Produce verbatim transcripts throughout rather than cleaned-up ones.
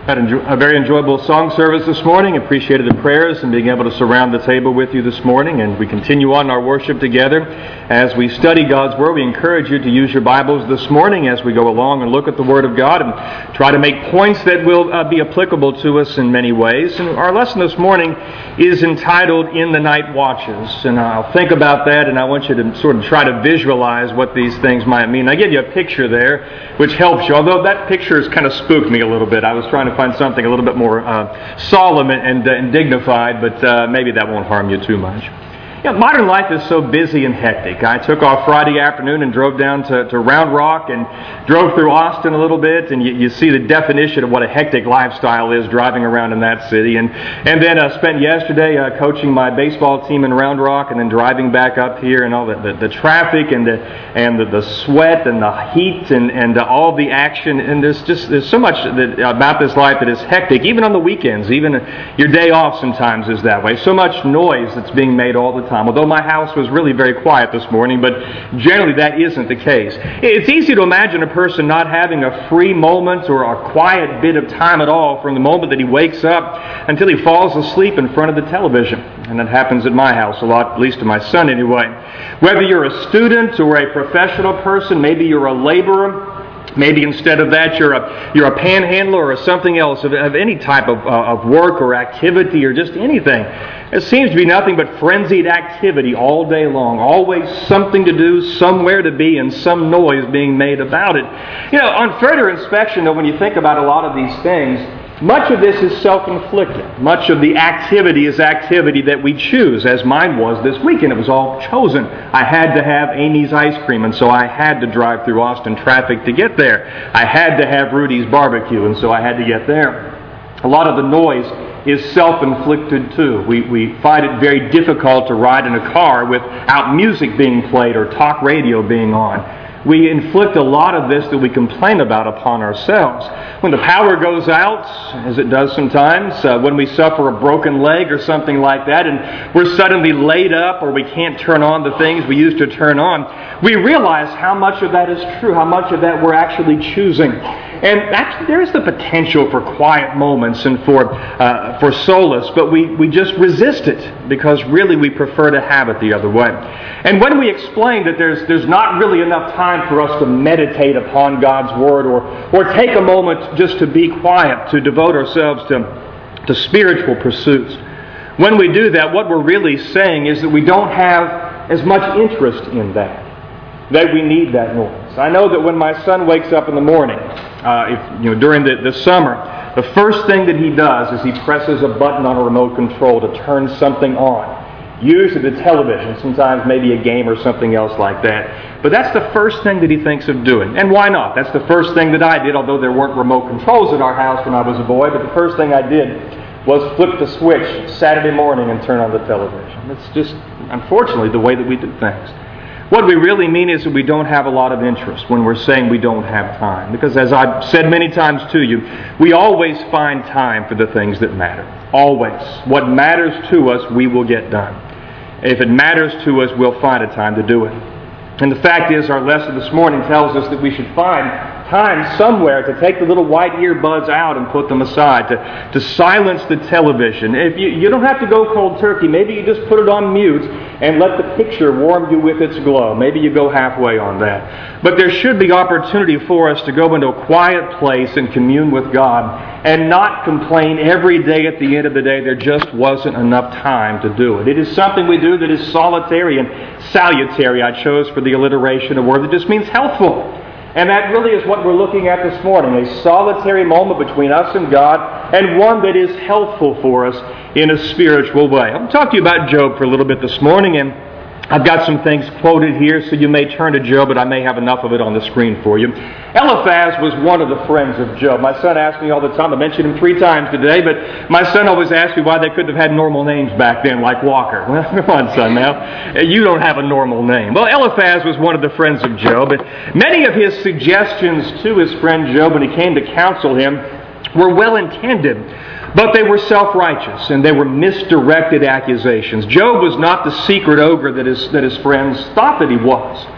Had a very enjoyable song service this morning. Appreciated the prayers and being able to surround the table with you this morning. And we continue on our worship together as we study God's Word. We encourage you to use your Bibles this morning as we go along and look at the Word of God and try to make points that will uh, be applicable to us in many ways. And our lesson this morning is entitled In the Night Watches. And I'll think about that, and I want you to sort of try to visualize what these things might mean. I give you a picture there which helps you, although that picture has kind of spooked me a little bit. I was trying to find something a little bit more uh, solemn and, and dignified, but uh, maybe that won't harm you too much. You know, modern life is so busy and hectic. I took off Friday afternoon and drove down to, to Round Rock and drove through Austin a little bit, and you, you see the definition of what a hectic lifestyle is driving around in that city. And and then uh, spent yesterday uh, coaching my baseball team in Round Rock, and then driving back up here, and all the, the, the traffic and the and the, the sweat and the heat and and uh, all the action. And there's just there's so much that, about this life that is hectic, even on the weekends, even your day off sometimes is that way. So much noise that's being made all the time. Time. Although my house was really very quiet this morning, but generally that isn't the case. It's easy to imagine a person not having a free moment or a quiet bit of time at all from the moment that he wakes up until he falls asleep in front of the television. And that happens at my house a lot, at least to my son anyway. Whether you're a student or a professional person, maybe you're a laborer, maybe instead of that you're a you're a panhandler or something else of, of any type of, uh, of work or activity or just anything. It seems to be nothing but frenzied activity all day long. Always something to do, somewhere to be, and some noise being made about it. You know, on further inspection, though, when you think about a lot of these things, much of this is self-inflicted. Much of the activity is activity that we choose, as mine was this weekend. It was all chosen. I had to have Amy's ice cream, and so I had to drive through Austin traffic to get there. I had to have Rudy's barbecue, and so I had to get there. A lot of the noise is self-inflicted too. We, we find it very difficult to ride in a car without music being played or talk radio being on. We inflict a lot of this that we complain about upon ourselves. When the power goes out, as it does sometimes, uh, when we suffer a broken leg or something like that, and we're suddenly laid up or we can't turn on the things we used to turn on, we realize how much of that is true, how much of that we're actually choosing. And that's, there's the potential for quiet moments and for uh, for solace, but we, we just resist it because really we prefer to have it the other way. And when we explain that there's there's not really enough time for us to meditate upon God's Word or or take a moment just to be quiet, to devote ourselves to, to spiritual pursuits, when we do that, what we're really saying is that we don't have as much interest in that, that we need that noise. I know that when my son wakes up in the morning, uh, if, you know, during the, the summer, the first thing that he does is he presses a button on a remote control to turn something on. Usually the television, sometimes maybe a game or something else like that. But that's the first thing that he thinks of doing. And why not? That's the first thing that I did, although there weren't remote controls at our house when I was a boy, but the first thing I did was flip the switch Saturday morning and turn on the television. It's just, unfortunately, the way that we do things. What we really mean is that we don't have a lot of interest when we're saying we don't have time. Because as I've said many times to you, we always find time for the things that matter. Always. What matters to us, we will get done. If it matters to us, we'll find a time to do it. And the fact is, our lesson this morning tells us that we should find time somewhere to take the little white earbuds out and put them aside, to, to silence the television. If you, you don't have to go cold turkey. Maybe you just put it on mute and let the picture warm you with its glow. Maybe you go halfway on that. But there should be opportunity for us to go into a quiet place and commune with God and not complain every day at the end of the day there just wasn't enough time to do it. It is something we do that is solitary and salutary. I chose for the alliteration a word that just means healthful. And that really is what we're looking at this morning, a solitary moment between us and God, and one that is helpful for us in a spiritual way. I'm going to talk to you about Job for a little bit this morning, and I've got some things quoted here, so you may turn to Job, but I may have enough of it on the screen for you. Eliphaz was one of the friends of Job. My son asks me all the time, I mentioned him three times today, but my son always asks me why they couldn't have had normal names back then, like Walker. Well, come on, son, now. You don't have a normal name. Well, Eliphaz was one of the friends of Job, and many of his suggestions to his friend Job when he came to counsel him were well-intended, but they were self-righteous, and they were misdirected accusations. Job was not the secret ogre that his, that his friends thought that he was.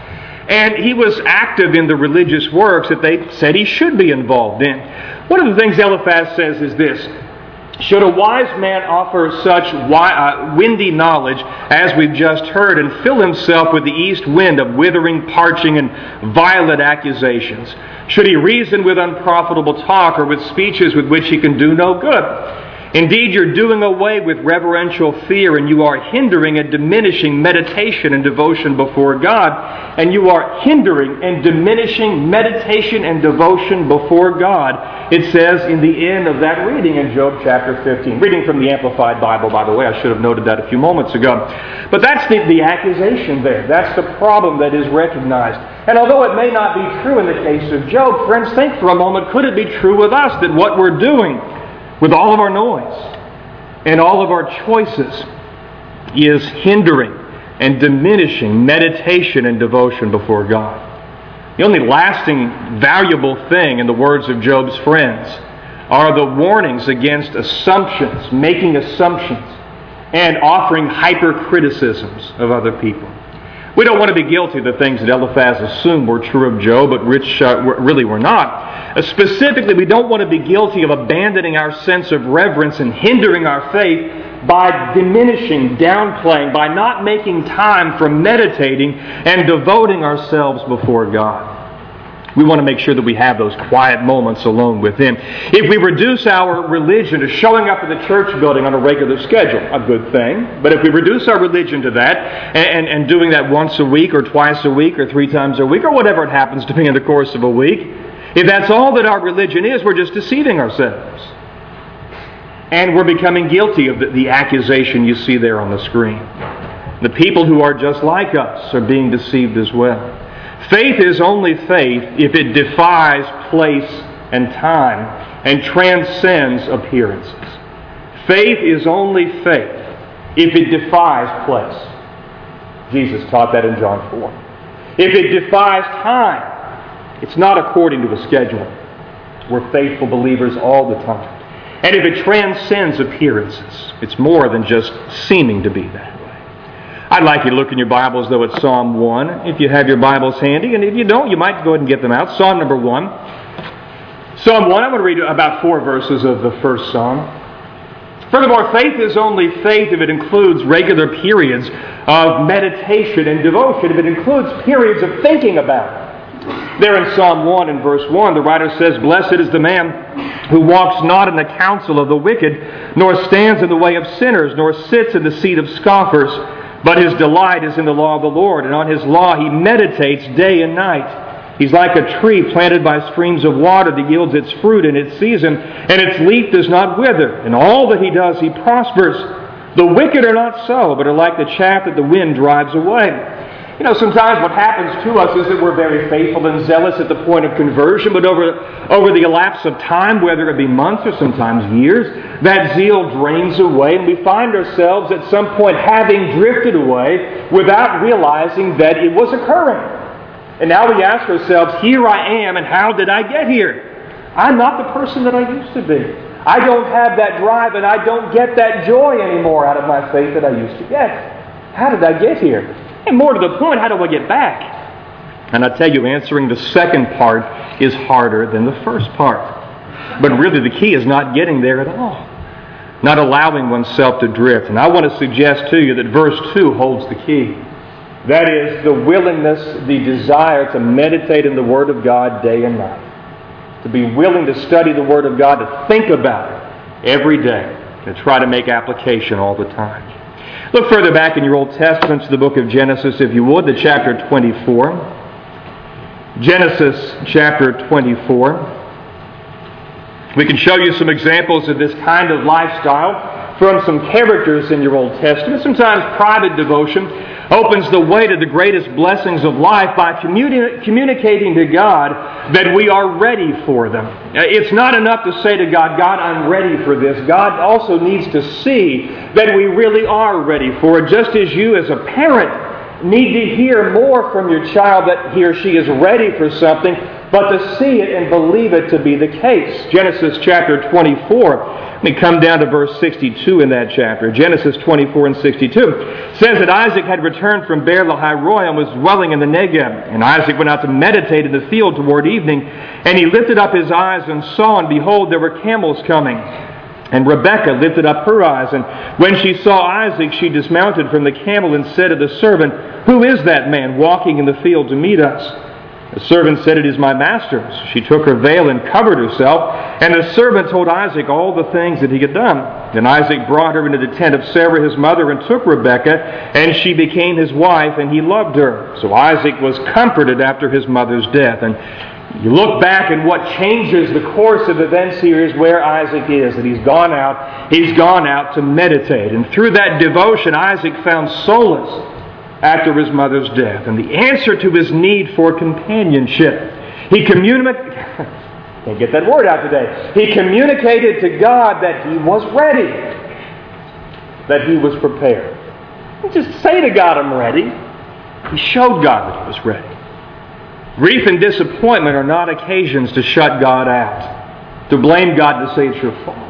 And he was active in the religious works that they said he should be involved in. One of the things Eliphaz says is this: should a wise man offer such wi- uh, windy knowledge as we've just heard and fill himself with the east wind of withering, parching, and violent accusations? Should he reason with unprofitable talk or with speeches with which he can do no good? Indeed, you're doing away with reverential fear, and you are hindering and diminishing meditation and devotion before God. And you are hindering and diminishing meditation and devotion before God, it says in the end of that reading in Job chapter fifteen. Reading from the Amplified Bible, by the way. I should have noted that a few moments ago. But that's the, the accusation there. That's the problem that is recognized. And although it may not be true in the case of Job, friends, think for a moment, could it be true with us that what we're doing, with all of our noise and all of our choices, is hindering and diminishing meditation and devotion before God? The only lasting, valuable thing in the words of Job's friends are the warnings against assumptions, making assumptions, and offering hyper-criticisms of other people. We don't want to be guilty of the things that Eliphaz assumed were true of Job, but which uh, really were not. Uh, specifically, we don't want to be guilty of abandoning our sense of reverence and hindering our faith by diminishing, downplaying, by not making time for meditating and devoting ourselves before God. We want to make sure that we have those quiet moments alone with Him. If we reduce our religion to showing up at the church building on a regular schedule, a good thing. But if we reduce our religion to that, and, and, and doing that once a week, or twice a week, or three times a week, or whatever it happens to be in the course of a week, if that's all that our religion is, we're just deceiving ourselves. And we're becoming guilty of the, the accusation you see there on the screen. The people who are just like us are being deceived as well. Faith is only faith if it defies place and time and transcends appearances. Faith is only faith if it defies place. Jesus taught that in John four. If it defies time, it's not according to a schedule. We're faithful believers all the time. And if it transcends appearances, it's more than just seeming to be that. I'd like you to look in your Bibles, though, at Psalm one, if you have your Bibles handy. And if you don't, you might go ahead and get them out. Psalm number one. Psalm one, I'm going to read about four verses of the first Psalm. Furthermore, faith is only faith if it includes regular periods of meditation and devotion, if it includes periods of thinking about it. There in Psalm one and verse one, the writer says, "Blessed is the man who walks not in the counsel of the wicked, nor stands in the way of sinners, nor sits in the seat of scoffers. But his delight is in the law of the Lord, and on his law he meditates day and night. He's like a tree planted by streams of water that yields its fruit in its season, and its leaf does not wither. In all that he does he prospers. The wicked are not so, but are like the chaff that the wind drives away." You know, sometimes what happens to us is that we're very faithful and zealous at the point of conversion, but over, over the elapse of time, whether it be months or sometimes years, that zeal drains away, and we find ourselves at some point having drifted away without realizing that it was occurring. And now we ask ourselves, here I am, and how did I get here? I'm not the person that I used to be. I don't have that drive, and I don't get that joy anymore out of my faith that I used to get. How did I get here? And more to the point, how do I get back? And I tell you, answering the second part is harder than the first part. But really the key is not getting there at all. Not allowing oneself to drift. And I want to suggest to you that verse two holds the key. That is the willingness, the desire to meditate in the Word of God day and night. To be willing to study the Word of God, to think about it every day, to try to make application all the time. Look further back in your Old Testament to the book of Genesis, if you would, to chapter twenty-four. Genesis chapter twenty-four. We can show you some examples of this kind of lifestyle from some characters in your Old Testament. Sometimes private devotion opens the way to the greatest blessings of life by communi- communicating to God that we are ready for them. It's not enough to say to God, God, I'm ready for this. God also needs to see that we really are ready for it, just as you as a parent need to hear more from your child that he or she is ready for something. but to see it and believe it to be the case. Genesis chapter twenty-four, let me come down to verse sixty-two in that chapter. Genesis twenty-four and sixty-two says that Isaac had returned from Beer Lahai Roi and was dwelling in the Negeb. And Isaac went out to meditate in the field toward evening, and he lifted up his eyes and saw, and behold, there were camels coming. And Rebekah lifted up her eyes, and when she saw Isaac, she dismounted from the camel and said to the servant, "Who is that man walking in the field to meet us?" The servant said, "It is my master." So she took her veil and covered herself, and the servant told Isaac all the things that he had done. Then Isaac brought her into the tent of Sarah his mother and took Rebekah, and she became his wife, and he loved her. So Isaac was comforted after his mother's death. And you look back, and what changes the course of events here is where Isaac is. That he's gone out, he's gone out to meditate. And through that devotion, Isaac found solace after his mother's death. And the answer to his need for companionship, he communicated, can't get that word out today. He communicated to God that he was ready, that he was prepared. He didn't just say to God, "I'm ready." He showed God that he was ready. Grief and disappointment are not occasions to shut God out, to blame God, to say it's your fault.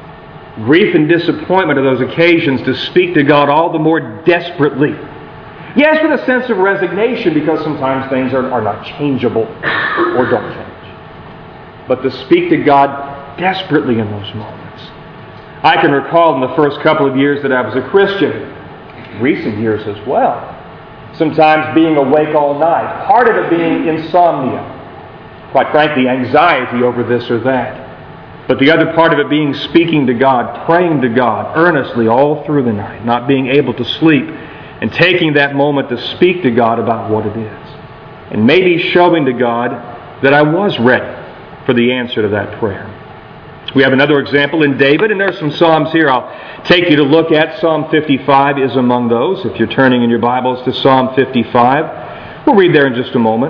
Grief and disappointment are those occasions to speak to God all the more desperately. Yes, with a sense of resignation, because sometimes things are, are not changeable or don't change. But to speak to God desperately in those moments. I can recall in the first couple of years that I was a Christian, recent years as well, sometimes being awake all night. Part of it being insomnia. Quite frankly, anxiety over this or that. But the other part of it being speaking to God, praying to God earnestly all through the night, not being able to sleep, and taking that moment to speak to God about what it is. And maybe showing to God that I was ready for the answer to that prayer. We have another example in David, and there are some Psalms here I'll take you to look at. Psalm fifty-five is among those. If you're turning in your Bibles to Psalm fifty-five, we'll read there in just a moment.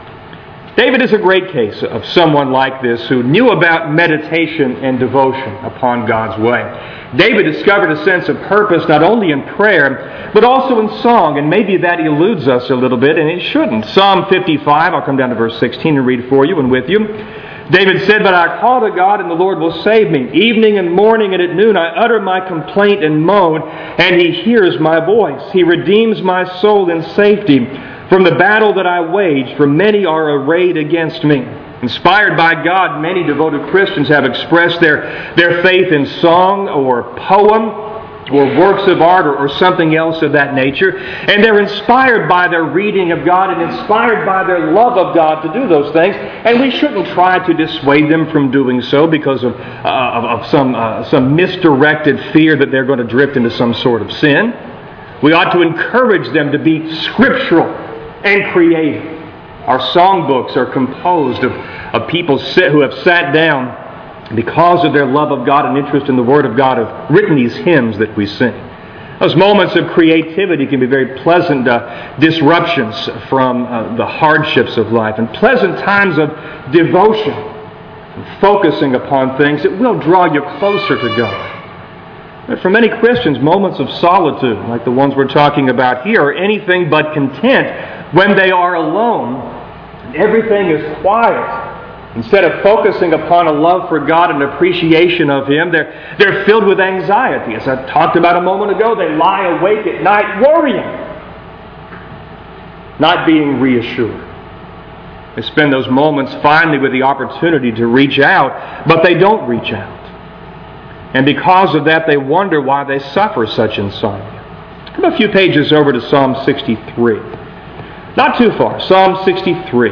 David is a great case of someone like this who knew about meditation and devotion upon God's way. David discovered a sense of purpose not only in prayer, but also in song, and maybe that eludes us a little bit, and it shouldn't. Psalm fifty-five, I'll come down to verse sixteen and read for you and with you. David said, "But I call to God, and the Lord will save me. Evening and morning and at noon I utter my complaint and moan, and He hears my voice. He redeems my soul in safety from the battle that I wage, for many are arrayed against me." Inspired by God, many devoted Christians have expressed their, their faith in song or poem or works of art or, or something else of that nature. And they're inspired by their reading of God and inspired by their love of God to do those things. And we shouldn't try to dissuade them from doing so because of, uh, of, of some, uh, some misdirected fear that they're going to drift into some sort of sin. We ought to encourage them to be scriptural and creative. Our songbooks are composed of, of people sit, who have sat down because of their love of God and interest in the Word of God, have written these hymns that we sing. Those moments of creativity can be very pleasant uh, disruptions from uh, the hardships of life, and pleasant times of devotion, and focusing upon things that will draw you closer to God. But for many Christians, moments of solitude, like the ones we're talking about here, are anything but content when they are alone and everything is quiet. Instead of focusing upon a love for God and appreciation of Him, they're, they're filled with anxiety. As I talked about a moment ago, they lie awake at night worrying, not being reassured. They spend those moments finally with the opportunity to reach out, but they don't reach out. And because of that, they wonder why they suffer such insomnia. Come a few pages over to Psalm sixty-three. Not too far. Psalm sixty-three.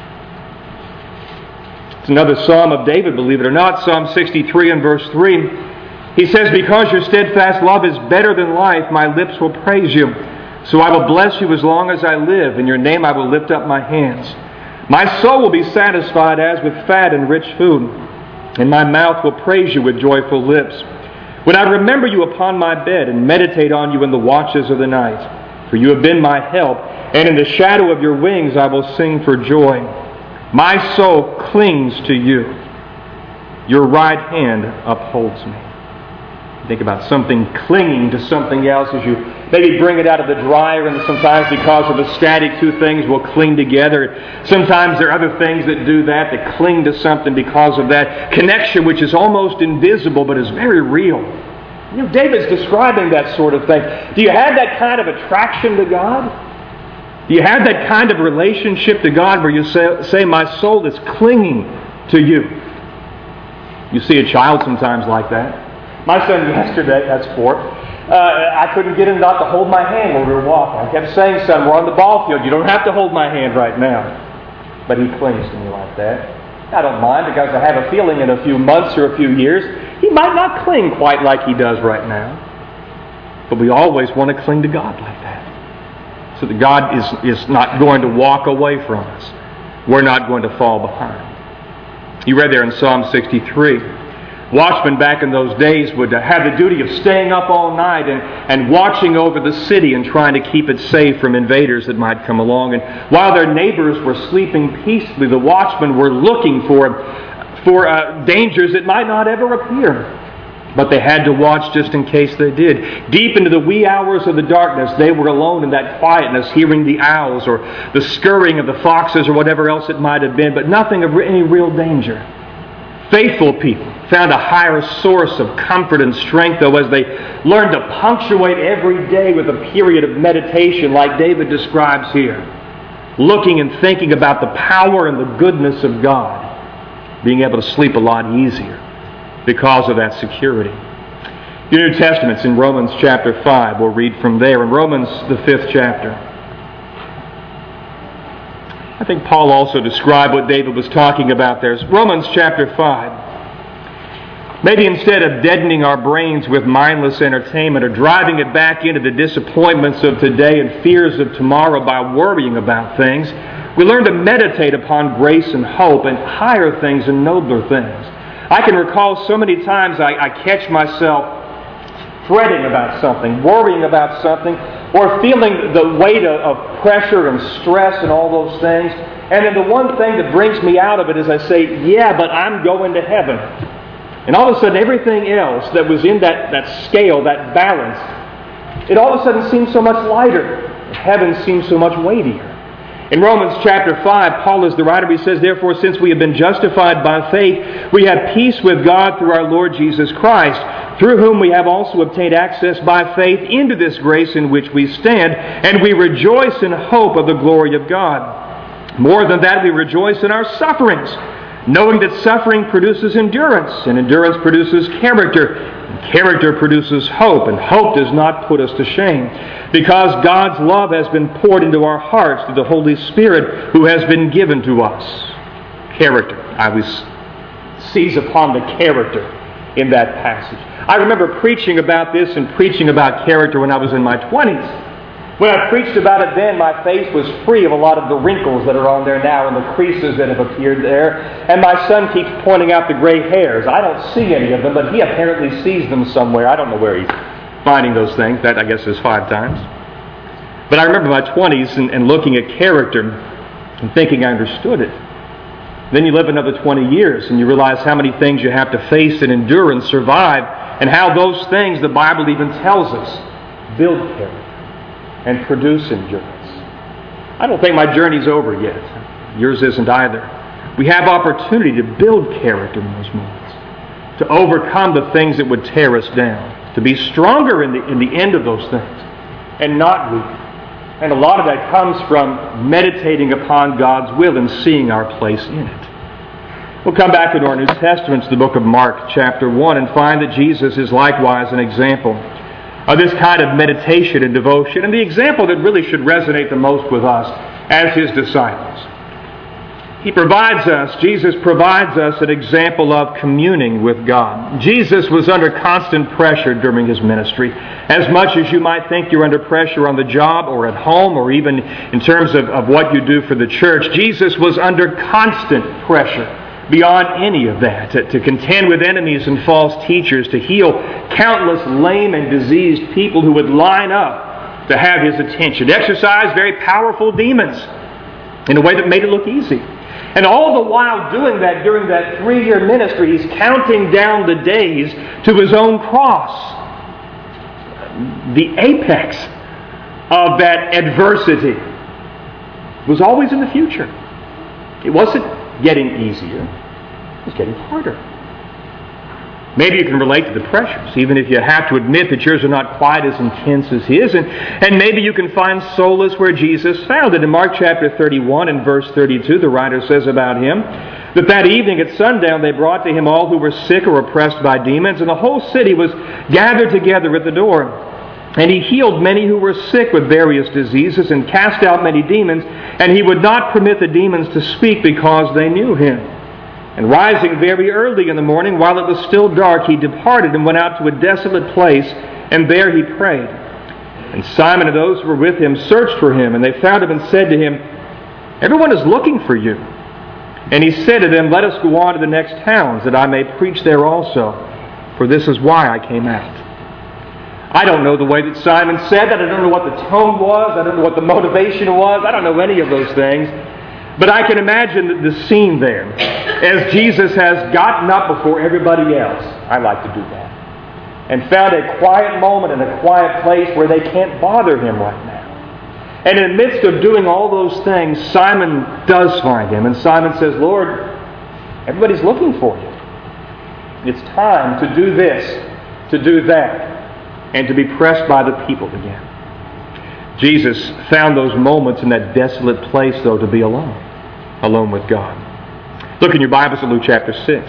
It's another Psalm of David, believe it or not. Psalm sixty-three and verse three. He says, "Because your steadfast love is better than life, my lips will praise you. So I will bless you as long as I live. In your name I will lift up my hands. My soul will be satisfied as with fat and rich food, and my mouth will praise you with joyful lips. When I remember you upon my bed and meditate on you in the watches of the night, for you have been my help, and in the shadow of your wings I will sing for joy. My soul clings to you. Your right hand upholds me." Think about something clinging to something else as you maybe bring it out of the dryer, and sometimes because of the static, two things will cling together. Sometimes there are other things that do that, that cling to something because of that connection, which is almost invisible but is very real. You know, David's describing that sort of thing. Do you have that kind of attraction to God? Do you have that kind of relationship to God where you say, say my soul is clinging to you? You see a child sometimes like that. My son yesterday, that's four, uh, I couldn't get him not to hold my hand when we were walking. I kept saying, son, we're on the ball field. You don't have to hold my hand right now. But he clings to me like that. I don't mind, because I have a feeling in a few months or a few years, he might not cling quite like he does right now. But we always want to cling to God like that, so that God is, is not going to walk away from us. We're not going to fall behind. You read there in Psalm sixty-three. Watchmen back in those days would have the duty of staying up all night and, and watching over the city and trying to keep it safe from invaders that might come along. And while their neighbors were sleeping peacefully, the watchmen were looking for, for uh, dangers that might not ever appear. But they had to watch just in case they did. Deep into the wee hours of the darkness, they were alone in that quietness, hearing the owls or the scurrying of the foxes or whatever else it might have been, but nothing of any real danger. Faithful people found a higher source of comfort and strength, though, as they learned to punctuate every day with a period of meditation like David describes here. Looking and thinking about the power and the goodness of God. Being able to sleep a lot easier because of that security. Your New Testament's in Romans chapter five. We'll read from there. In Romans, the fifth chapter. I think Paul also described what David was talking about there. Romans chapter five. Maybe instead of deadening our brains with mindless entertainment or driving it back into the disappointments of today and fears of tomorrow by worrying about things, we learn to meditate upon grace and hope and higher things and nobler things. I can recall so many times I, I catch myself fretting about something, worrying about something, or feeling the weight of, of pressure and stress and all those things. And then the one thing that brings me out of it is I say, yeah, but I'm going to heaven. And all of a sudden everything else that was in that, that scale, that balance, it all of a sudden seems so much lighter. Heaven seems so much weightier. In Romans chapter five, Paul is the writer. He says, therefore, since we have been justified by faith, we have peace with God through our Lord Jesus Christ, through whom we have also obtained access by faith into this grace in which we stand, and we rejoice in hope of the glory of God. More than that, we rejoice in our sufferings, knowing that suffering produces endurance, and endurance produces character, and character produces hope, and hope does not put us to shame, because God's love has been poured into our hearts through the Holy Spirit who has been given to us. Character. I was seize upon the character in that passage. I remember preaching about this and preaching about character when I was in my twenties. When I preached about it then, my face was free of a lot of the wrinkles that are on there now and the creases that have appeared there. And my son keeps pointing out the gray hairs. I don't see any of them, but he apparently sees them somewhere. I don't know where he's finding those things. That, I guess, is five times. But I remember my twenties and, and looking at character and thinking I understood it. Then you live another twenty years and you realize how many things you have to face and endure and survive, and how those things, the Bible even tells us, build character and produce endurance. I don't think my journey's over yet. Yours isn't either. We have opportunity to build character in those moments, to overcome the things that would tear us down, to be stronger in the, in the end of those things, and not weak. And a lot of that comes from meditating upon God's will and seeing our place in it. We'll come back into our New Testament to the book of Mark, chapter one, and find that Jesus is likewise an example of this kind of meditation and devotion, and the example that really should resonate the most with us as His disciples. He provides us, Jesus provides us an example of communing with God. Jesus was under constant pressure during His ministry. As much as you might think you're under pressure on the job or at home or even in terms of, of what you do for the church, Jesus was under constant pressure. Beyond any of that, to, to contend with enemies and false teachers, to heal countless lame and diseased people who would line up to have His attention, exercise very powerful demons in a way that made it look easy. And all the while doing that during that three-year ministry, He's counting down the days to His own cross. the apex of that adversity was always in the future. It wasn't getting easier. It was getting harder. Maybe you can relate to the pressures, even if you have to admit that yours are not quite as intense as his. And, and maybe you can find solace where Jesus found it. In Mark chapter thirty-one and verse thirty-two, the writer says about him that that evening at sundown they brought to him all who were sick or oppressed by demons, and the whole city was gathered together at the door. And he healed many who were sick with various diseases and cast out many demons, and he would not permit the demons to speak because they knew him. And rising very early in the morning, while it was still dark, he departed and went out to a desolate place, and there he prayed. And Simon and those who were with him searched for him, and they found him and said to him, "Everyone is looking for you." And he said to them, "Let us go on to the next towns, that I may preach there also, for this is why I came out." I don't know the way that Simon said that. I don't know what the tone was. I don't know what the motivation was. I don't know any of those things. But I can imagine the scene there. As Jesus has gotten up before everybody else, I like to do that, and found a quiet moment and a quiet place where they can't bother him right now. And in the midst of doing all those things, Simon does find him. And Simon says, "Lord, everybody's looking for you. It's time to do this, to do that, and to be pressed by the people again." Jesus found those moments in that desolate place, though, to be alone. Alone with God. Look in your Bibles at Luke chapter six.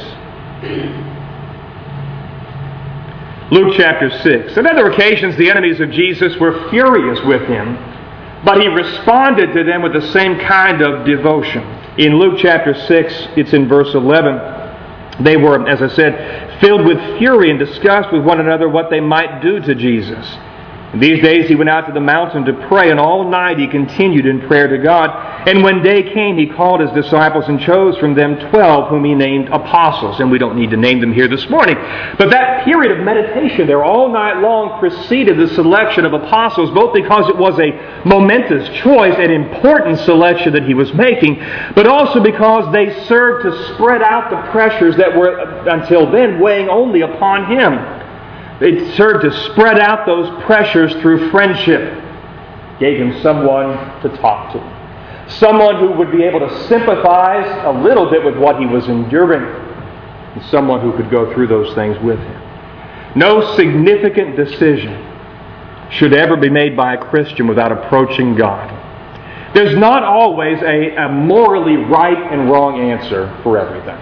Luke chapter six. On other occasions, the enemies of Jesus were furious with him, but he responded to them with the same kind of devotion. In Luke chapter six, it's in verse eleven. They were, as I said, filled with fury and discussed with one another what they might do to Jesus. And these days he went out to the mountain to pray, and all night he continued in prayer to God. And when day came, he called his disciples and chose from them twelve, whom he named apostles. And we don't need to name them here this morning. But that period of meditation there all night long preceded the selection of apostles, both because it was a momentous choice, an important selection that he was making, but also because they served to spread out the pressures that were until then weighing only upon him. It served to spread out those pressures through friendship. Gave him someone to talk to. Someone who would be able to sympathize a little bit with what he was enduring. And someone who could go through those things with him. No significant decision should ever be made by a Christian without approaching God. There's not always a, a morally right and wrong answer for everything.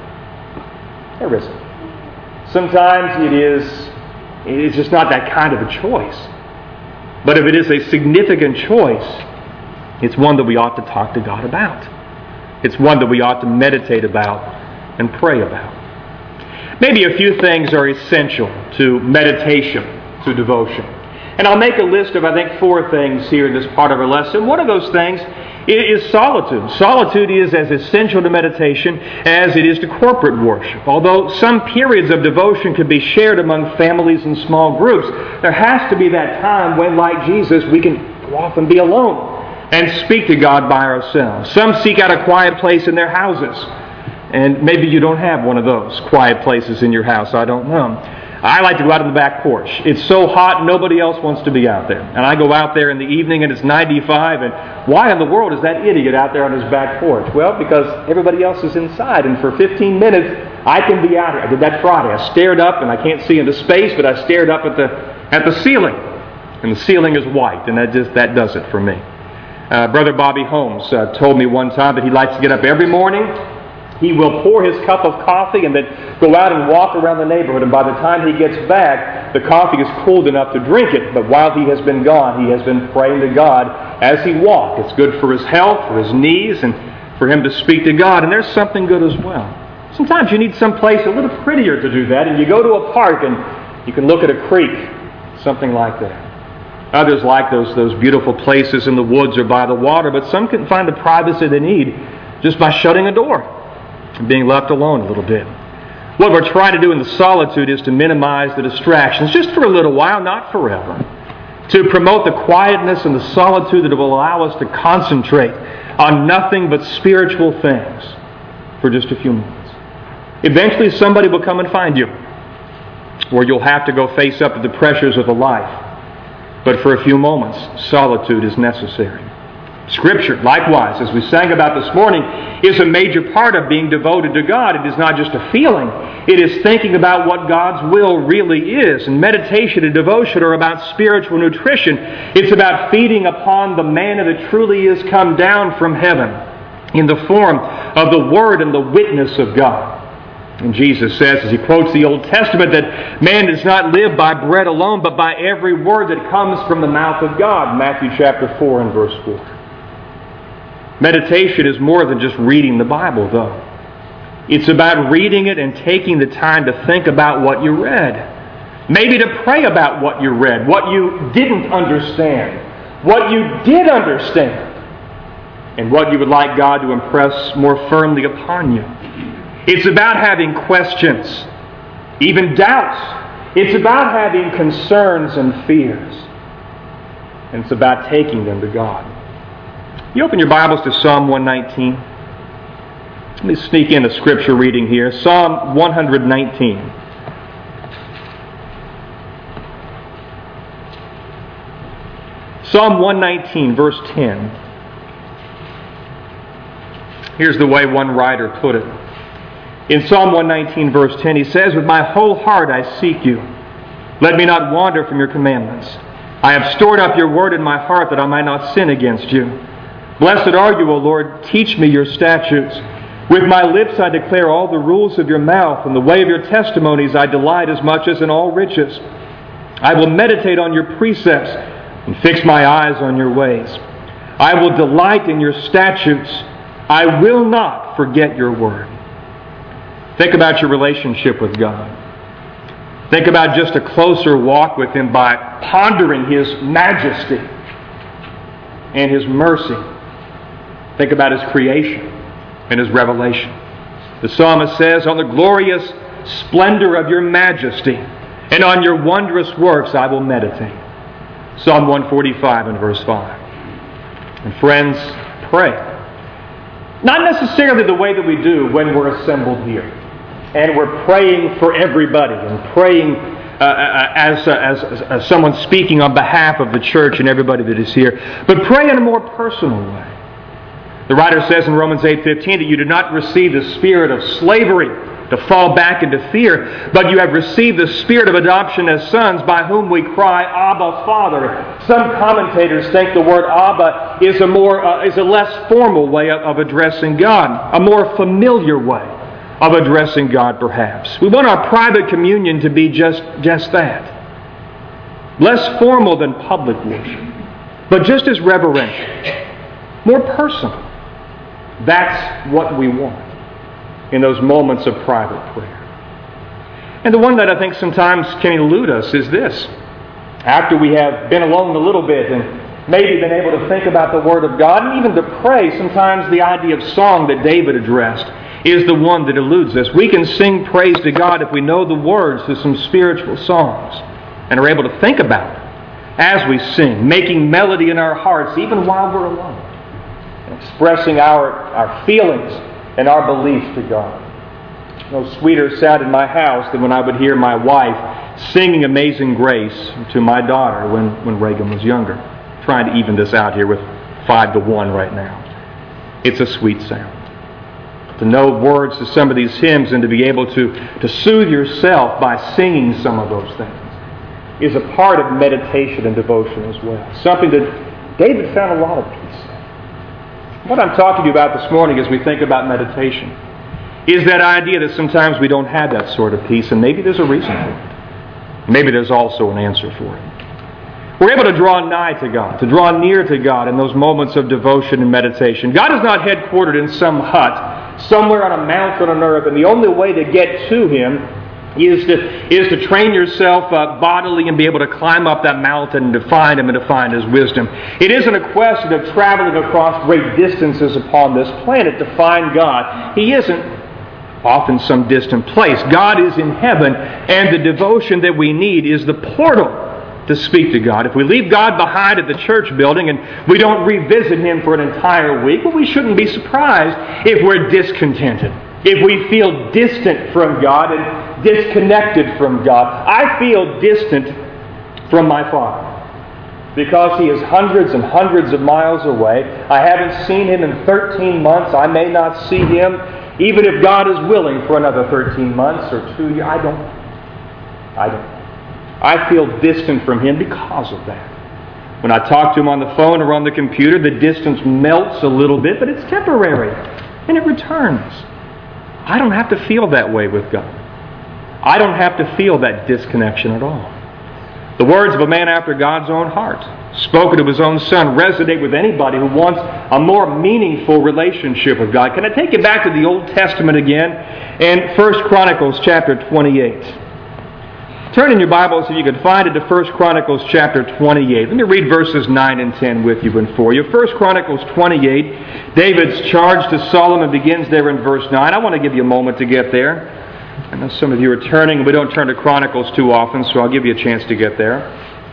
There isn't. Sometimes it is It's just not that kind of a choice. But if it is a significant choice, it's one that we ought to talk to God about. It's one that we ought to meditate about and pray about. Maybe a few things are essential to meditation, to devotion. And I'll make a list of, I think, four things here in this part of our lesson. One of those things is solitude. Solitude is as essential to meditation as it is to corporate worship. Although some periods of devotion could be shared among families and small groups, there has to be that time when, like Jesus, we can often be alone and speak to God by ourselves. Some seek out a quiet place in their houses. And maybe you don't have one of those quiet places in your house. I don't know. I like to go out on the back porch. It's so hot, nobody else wants to be out there. And I go out there in the evening and it's ninety-five, and why in the world is that idiot out there on his back porch? Well, because everybody else is inside, and for fifteen minutes, I can be out here. I did that Friday. I stared up, and I can't see into space, but I stared up at the at the ceiling. And the ceiling is white, and that just that does it for me. Uh, Brother Bobby Holmes uh, told me one time that he likes to get up every morning. He will pour his cup of coffee and then go out and walk around the neighborhood. And by the time he gets back, the coffee is cooled enough to drink it. But while he has been gone, he has been praying to God as he walked. It's good for his health, for his knees, and for him to speak to God. And there's something good as well. Sometimes you need some place a little prettier to do that. And you go to a park and you can look at a creek, something like that. Others like those, those beautiful places in the woods or by the water. But some can find the privacy they need just by shutting a door. Being left alone a little bit. What we're trying to do in the solitude is to minimize the distractions, just for a little while, not forever. To promote the quietness and the solitude that will allow us to concentrate on nothing but spiritual things for just a few minutes. Eventually somebody will come and find you, or you'll have to go face up to the pressures of the life. but for a few moments, solitude is necessary. Scripture, likewise, as we sang about this morning, is a major part of being devoted to God. It is not just a feeling. It is thinking about what God's will really is. And meditation and devotion are about spiritual nutrition. It's about feeding upon the manna that truly is come down from heaven in the form of the Word and the witness of God. And Jesus says, as He quotes the Old Testament, that man does not live by bread alone, but by every word that comes from the mouth of God. Matthew chapter four and verse four. Meditation is more than just reading the Bible, though. It's about reading it and taking the time to think about what you read. Maybe to pray about what you read, what you didn't understand, what you did understand, and what you would like God to impress more firmly upon you. It's about having questions, even doubts. It's about having concerns and fears. And it's about taking them to God. You open your Bibles to Psalm one nineteen. Let me sneak in a scripture reading here. Psalm one nineteen. Psalm one nineteen, verse ten. Here's the way one writer put it. In Psalm one nineteen, verse ten, he says, "With my whole heart I seek you. Let me not wander from your commandments. I have stored up your word in my heart that I might not sin against you. Blessed are you, O Lord. Teach me your statutes. With my lips I declare all the rules of your mouth, and the way of your testimonies I delight as much as in all riches. I will meditate on your precepts and fix my eyes on your ways. I will delight in your statutes. I will not forget your word." Think about your relationship with God. Think about just a closer walk with Him by pondering His majesty and His mercy. Think about His creation and His revelation. The psalmist says, "On the glorious splendor of your majesty and on your wondrous works I will meditate." Psalm one forty-five and verse five. And friends, pray. Not necessarily the way that we do when we're assembled here. And we're praying for everybody and praying uh, as, uh, as, as someone speaking on behalf of the church and everybody that is here. But pray in a more personal way. The writer says in Romans eight fifteen that you did not receive the spirit of slavery to fall back into fear, but you have received the spirit of adoption as sons, by whom we cry, "Abba, Father." Some commentators think the word Abba is a more uh, is a less formal way of, of addressing God, a more familiar way of addressing God, perhaps. We want our private communion to be just, just that. Less formal than public worship, but just as reverential, more personal. That's what we want in those moments of private prayer. And the one that I think sometimes can elude us is this. After we have been alone a little bit and maybe been able to think about the Word of God and even to pray, sometimes the idea of song that David addressed is the one that eludes us. We can sing praise to God if we know the words to some spiritual songs and are able to think about it as we sing, making melody in our hearts even while we're alone, expressing our, our feelings and our beliefs to God. No sweeter sound in my house than when I would hear my wife singing Amazing Grace to my daughter when, when Reagan was younger. I'm trying to even this out here with five to one right now. It's a sweet sound. To know words to some of these hymns and to be able to, to soothe yourself by singing some of those things is a part of meditation and devotion as well. Something that David found a lot of peace in. What I'm talking to you about this morning as we think about meditation is that idea that sometimes we don't have that sort of peace, and maybe there's a reason for it. Maybe there's also an answer for it. We're able to draw nigh to God, to draw near to God in those moments of devotion and meditation. God is not headquartered in some hut, somewhere on a mountain on earth, and the only way to get to Him is to, is to train yourself uh, bodily and be able to climb up that mountain and to find Him and to find His wisdom. It isn't a question of traveling across great distances upon this planet to find God. He isn't off in some distant place. God is in heaven, and the devotion that we need is the portal to speak to God. If we leave God behind at the church building and we don't revisit Him for an entire week, well, we shouldn't be surprised if we're discontented, if we feel distant from God and disconnected from God. I feel distant from my Father. because he is hundreds and hundreds of miles away. I haven't seen him in thirteen months. I may not see him, even if God is willing, for another thirteen months or two years. I don't. I don't. I feel distant from him because of that. When I talk to him on the phone or on the computer, the distance melts a little bit, but it's temporary, and it returns. I don't have to feel that way with God. I don't have to feel that disconnection at all. The words of a man after God's own heart, spoken of his own Son, resonate with anybody who wants a more meaningful relationship with God. Can I take you back to the Old Testament again in First Chronicles chapter twenty-eight? Turn in your Bibles if you can find it to First Chronicles chapter twenty-eight. Let me read verses nine and ten with you and for you. First Chronicles twenty-eight, David's charge to Solomon begins there in verse nine. I want to give you a moment to get there. I know some of you are turning. We don't turn to Chronicles too often, so I'll give you a chance to get there.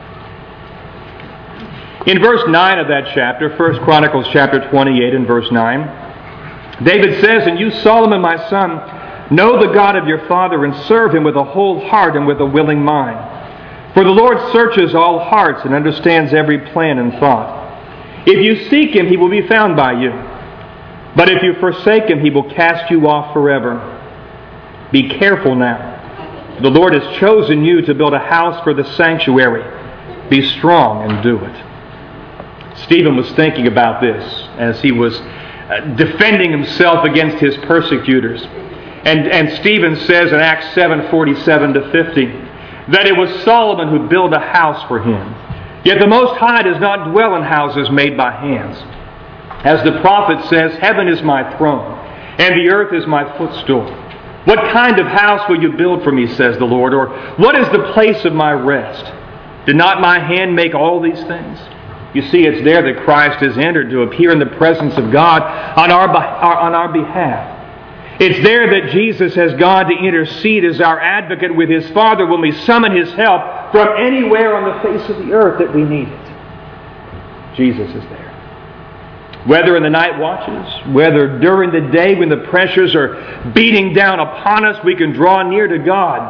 In verse nine of that chapter, First Chronicles chapter twenty-eight and verse nine, David says, "And you, Solomon, my son, know the God of your father and serve him with a whole heart and with a willing mind. For the Lord searches all hearts and understands every plan and thought. If you seek him, he will be found by you. But if you forsake him, he will cast you off forever. Be careful now. The Lord has chosen you to build a house for the sanctuary. Be strong and do it." Stephen was thinking about this as he was defending himself against his persecutors. And, and Stephen says in Acts seven, forty-seven to fifty, that it was Solomon who built a house for him. Yet the Most High does not dwell in houses made by hands. As the prophet says, "Heaven is my throne, and the earth is my footstool. What kind of house will you build for me, says the Lord? Or what is the place of my rest? Did not my hand make all these things?" You see, it's there that Christ has entered to appear in the presence of God on our, on our behalf. It's there that Jesus has gone to intercede as our advocate with his Father when we summon his help from anywhere on the face of the earth that we need it. Jesus is there. Whether in the night watches, whether during the day when the pressures are beating down upon us, we can draw near to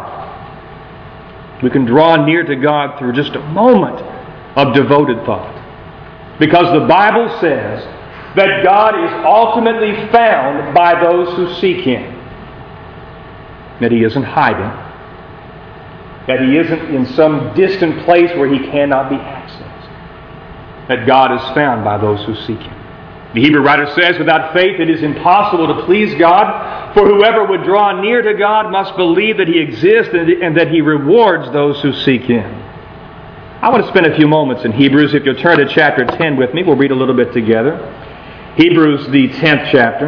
God. We can draw near to God through just a moment of devoted thought. Because the Bible says that God is ultimately found by those who seek him. That he isn't hiding. That he isn't in some distant place where he cannot be accessed. That God is found by those who seek him. The Hebrew writer says, without faith it is impossible to please God, for whoever would draw near to God must believe that he exists and that he rewards those who seek him. I want to spend a few moments in Hebrews. If you'll turn to chapter ten with me, we'll read a little bit together. Hebrews, the tenth chapter.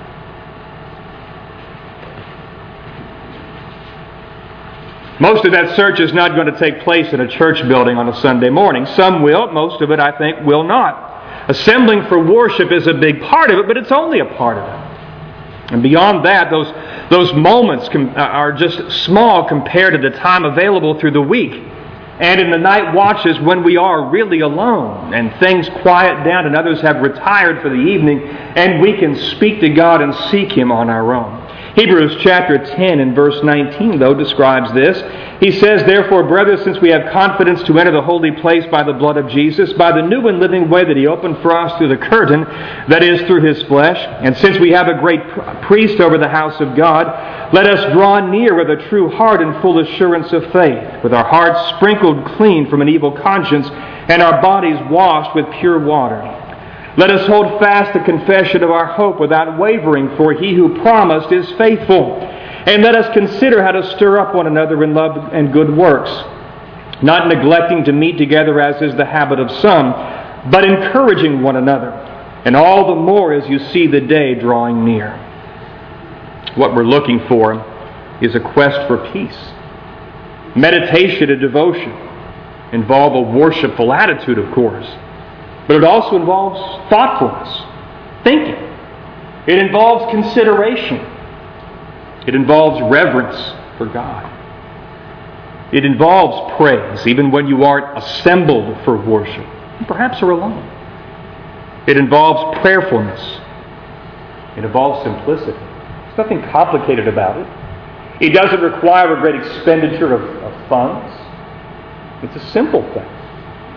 Most of that search is not going to take place in a church building on a Sunday morning. Some will, most of it, I think, will not. Assembling for worship is a big part of it, but it's only a part of it. And beyond that, those, those moments com- are just small compared to the time available through the week. And in the night watches when we are really alone and things quiet down and others have retired for the evening and we can speak to God and seek him on our own. Hebrews chapter ten and verse nineteen, though, describes this. He says, "Therefore, brothers, since we have confidence to enter the holy place by the blood of Jesus, by the new and living way that he opened for us through the curtain, that is, through his flesh, and since we have a great priest over the house of God, let us draw near with a true heart and full assurance of faith, with our hearts sprinkled clean from an evil conscience and our bodies washed with pure water. Let us hold fast the confession of our hope without wavering, for he who promised is faithful. And let us consider how to stir up one another in love and good works, not neglecting to meet together as is the habit of some, but encouraging one another, and all the more as you see the day drawing near." What we're looking for is a quest for peace. Meditation and devotion involve a worshipful attitude, of course. But it also involves thoughtfulness, thinking. It involves consideration. It involves reverence for God. It involves praise, even when you aren't assembled for worship, and perhaps are alone. It involves prayerfulness. It involves simplicity. There's nothing complicated about it. It doesn't require a great expenditure of, of funds. It's a simple thing.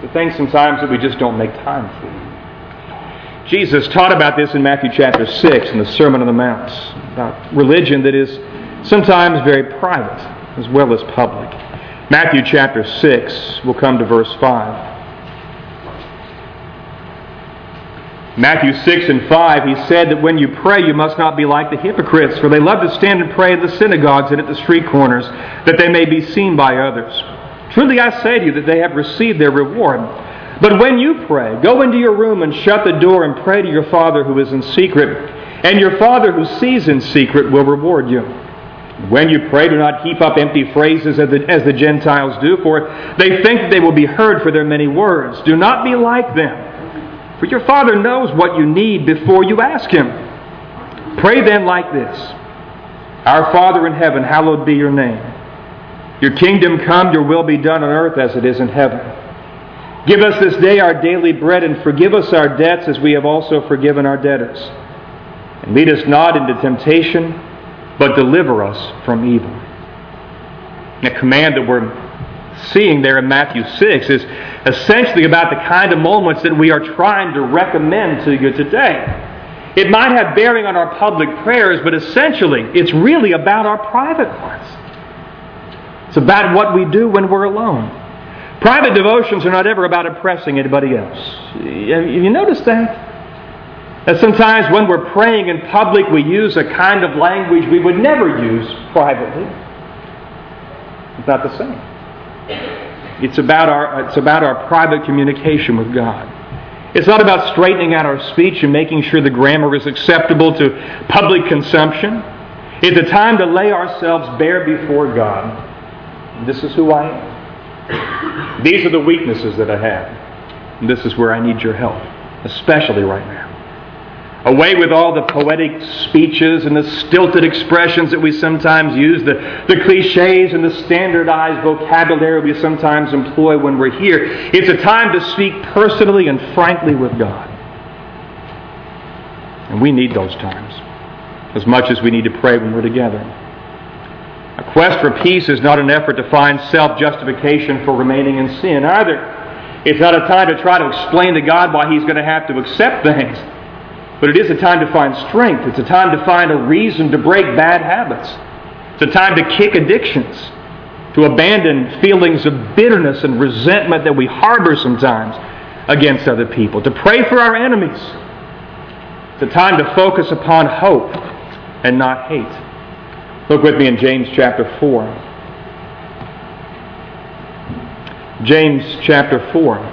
The things sometimes that we just don't make time for. Jesus taught about this in Matthew chapter six in the Sermon on the Mount, about religion that is sometimes very private as well as public. Matthew chapter six, we'll come to verse five. Matthew six and five, he said that when you pray, you must not be like the hypocrites, for they love to stand and pray at the synagogues and at the street corners, that they may be seen by others. Truly I say to you that they have received their reward. But when you pray, go into your room and shut the door and pray to your Father who is in secret, and your Father who sees in secret will reward you. When you pray, do not heap up empty phrases as the, as the Gentiles do, for they think that they will be heard for their many words. Do not be like them. For your Father knows what you need before you ask Him. Pray then like this. Our Father in heaven, hallowed be your name. Your kingdom come, your will be done on earth as it is in heaven. Give us this day our daily bread, and forgive us our debts as we have also forgiven our debtors. And lead us not into temptation, but deliver us from evil. The command that we're seeing there in Matthew six is essentially about the kind of moments that we are trying to recommend to you today. It might have bearing on our public prayers, but essentially it's really about our private ones. It's about what we do when we're alone. Private devotions are not ever about impressing anybody else. Have you noticed that? That sometimes when we're praying in public, we use a kind of language we would never use privately. It's not the same. It's about our it's about our private communication with God. It's not about straightening out our speech and making sure the grammar is acceptable to public consumption. It's a time to lay ourselves bare before God. This is who I am. These are the weaknesses that I have. And this is where I need your help, especially right now. Away with all the poetic speeches and the stilted expressions that we sometimes use, the, the cliches and the standardized vocabulary we sometimes employ when we're here. It's a time to speak personally and frankly with God. And we need those times as much as we need to pray when we're together. A quest for peace is not an effort to find self-justification for remaining in sin either. It's not a time to try to explain to God why He's going to have to accept things. But it is a time to find strength. It's a time to find a reason to break bad habits. It's a time to kick addictions, to abandon feelings of bitterness and resentment that we harbor sometimes against other people, to pray for our enemies. It's a time to focus upon hope and not hate. Look with me in James chapter four. James chapter four.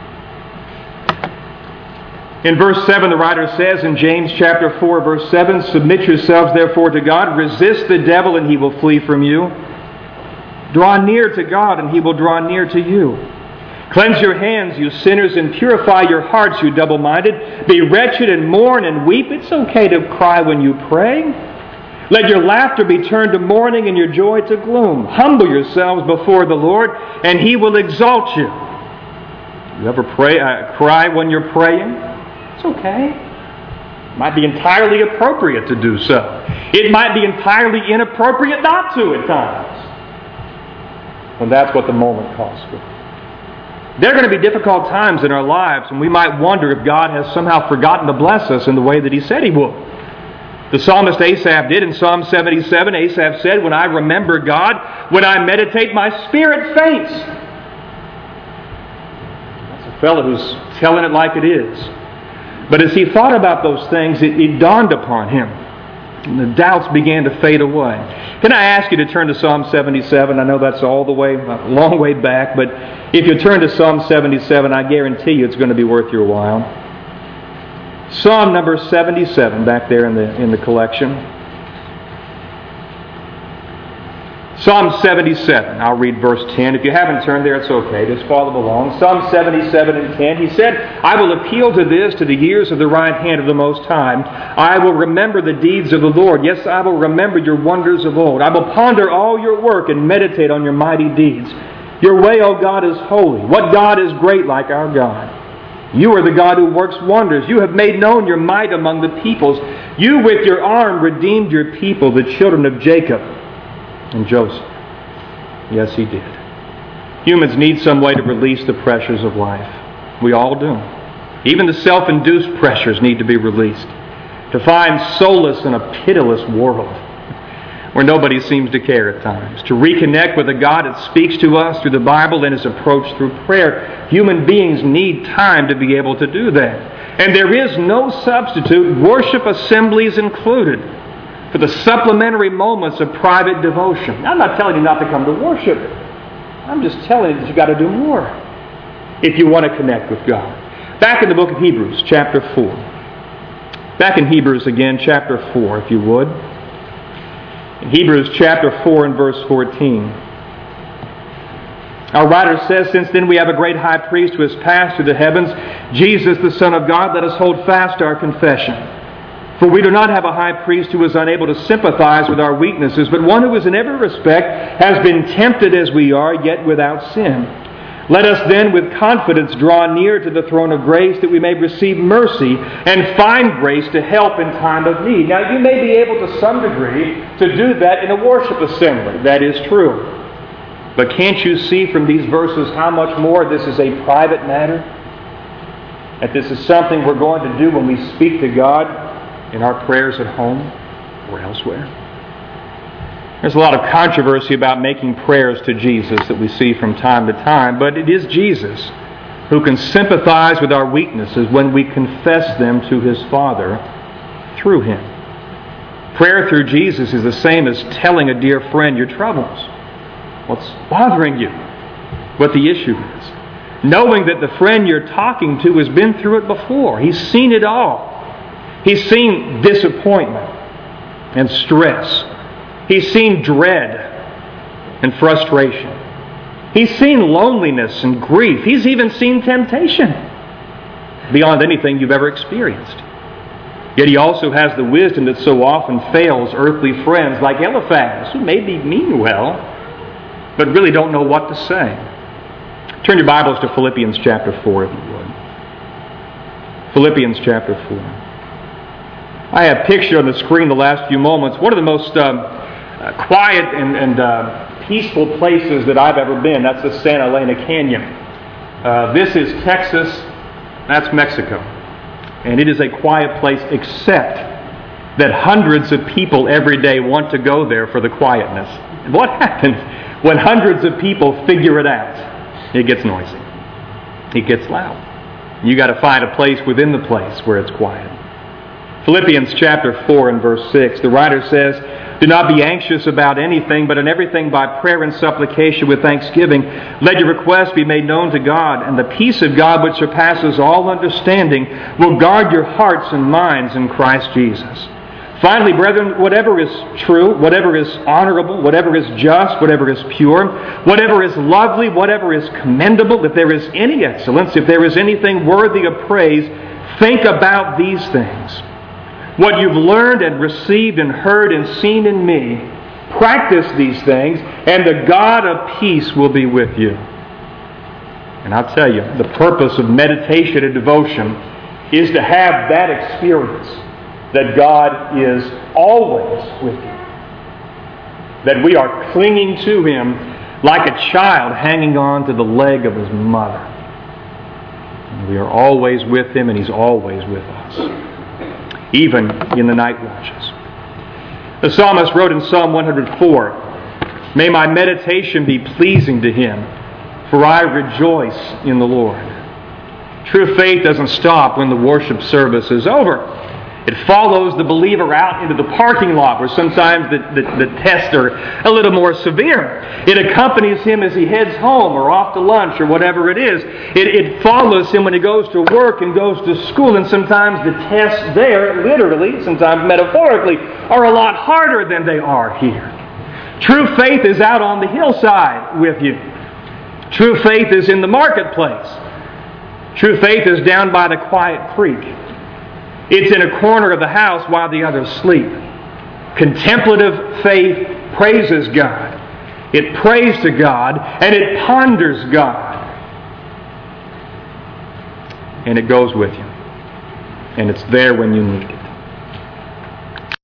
In verse seven, the writer says in James chapter four, verse seven, submit yourselves therefore to God, resist the devil and he will flee from you. Draw near to God and he will draw near to you. Cleanse your hands, you sinners, and purify your hearts, you double-minded. Be wretched and mourn and weep. It's okay to cry when you pray. Let your laughter be turned to mourning and your joy to gloom. Humble yourselves before the Lord and He will exalt you. You ever pray, uh, cry when you're praying? It's okay. It might be entirely appropriate to do so. It might be entirely inappropriate not to at times. And that's what the moment calls for. There are going to be difficult times in our lives, and we might wonder if God has somehow forgotten to bless us in the way that He said He would. The psalmist Asaph did in Psalm seventy-seven. Asaph said, when I remember God, when I meditate, my spirit faints. That's a fellow who's telling it like it is. But as he thought about those things, it, it dawned upon him. And the doubts began to fade away. Can I ask you to turn to Psalm seventy-seven? I know that's all the way, a long way back, but if you turn to Psalm seventy-seven, I guarantee you it's going to be worth your while. Psalm number seventy-seven, back there in the in the collection. Psalm seventy-seven, I'll read verse ten. If you haven't turned there, it's okay. Just follow along. Psalm seventy-seven and ten, he said, I will appeal to this, to the years of the right hand of the Most High. I will remember the deeds of the Lord. Yes, I will remember your wonders of old. I will ponder all your work and meditate on your mighty deeds. Your way, O God, is holy. What God is great like our God? You are the God who works wonders. You have made known your might among the peoples. You with your arm redeemed your people, the children of Jacob and Joseph. Yes, He did. Humans need some way to release the pressures of life. We all do. Even the self-induced pressures need to be released. To find solace in a pitiless world where nobody seems to care at times. To reconnect with a God that speaks to us through the Bible and His approach through prayer. Human beings need time to be able to do that. And there is no substitute, worship assemblies included, for the supplementary moments of private devotion. I'm not telling you not to come to worship. I'm just telling you that you've got to do more if you want to connect with God. Back in the book of Hebrews, chapter four. Back in Hebrews again, chapter four, if you would. In Hebrews chapter four and verse fourteen. Our writer says, "Since then we have a great high priest who has passed through the heavens, Jesus the Son of God, let us hold fast our confession. For we do not have a high priest who is unable to sympathize with our weaknesses, but one who is in every respect has been tempted as we are, yet without sin. Let us then with confidence draw near to the throne of grace that we may receive mercy and find grace to help in time of need." Now you may be able to some degree to do that in a worship assembly. That is true. But can't you see from these verses how much more this is a private matter? That this is something we're going to do when we speak to God in our prayers at home or elsewhere? There's a lot of controversy about making prayers to Jesus that we see from time to time, but it is Jesus who can sympathize with our weaknesses when we confess them to His Father through Him. Prayer through Jesus is the same as telling a dear friend your troubles, what's bothering you, what the issue is. Knowing that the friend you're talking to has been through it before. He's seen it all. He's seen disappointment and stress. He's seen dread and frustration. He's seen loneliness and grief. He's even seen temptation beyond anything you've ever experienced. Yet He also has the wisdom that so often fails earthly friends like Eliphaz, who maybe mean well, but really don't know what to say. Turn your Bibles to Philippians chapter four, if you would. Philippians chapter four. I have pictured on the screen the last few moments one of the most um, uh, quiet and, and uh, peaceful places that I've ever been. That's the Santa Elena Canyon. Uh, this is Texas. That's Mexico. And it is a quiet place, except that hundreds of people every day want to go there for the quietness. And what happens when hundreds of people figure it out? It gets noisy. It gets loud. You got to find a place within the place where it's quiet. Philippians chapter four and verse six, the writer says, "Do not be anxious about anything, but in everything by prayer and supplication with thanksgiving, let your requests be made known to God, and the peace of God which surpasses all understanding will guard your hearts and minds in Christ Jesus. Finally, brethren, whatever is true, whatever is honorable, whatever is just, whatever is pure, whatever is lovely, whatever is commendable, if there is any excellence, if there is anything worthy of praise, think about these things. What you've learned and received and heard and seen in me, practice these things, and the God of peace will be with you." And I'll tell you, the purpose of meditation and devotion is to have that experience that God is always with you. That we are clinging to Him like a child hanging on to the leg of his mother. And we are always with Him, and He's always with us, even in the night watches. The psalmist wrote in Psalm one hundred four, "May my meditation be pleasing to Him, for I rejoice in the Lord." True faith doesn't stop when the worship service is over. It follows the believer out into the parking lot, where sometimes the, the, the tests are a little more severe. It accompanies him as he heads home or off to lunch or whatever it is. It, it follows him when he goes to work and goes to school, and sometimes the tests there, literally, sometimes metaphorically, are a lot harder than they are here. True faith is out on the hillside with you. True faith is in the marketplace. True faith is down by the quiet creek. It's in a corner of the house while the others sleep. Contemplative faith praises God. It prays to God, and it ponders God. And it goes with you. And it's there when you need it.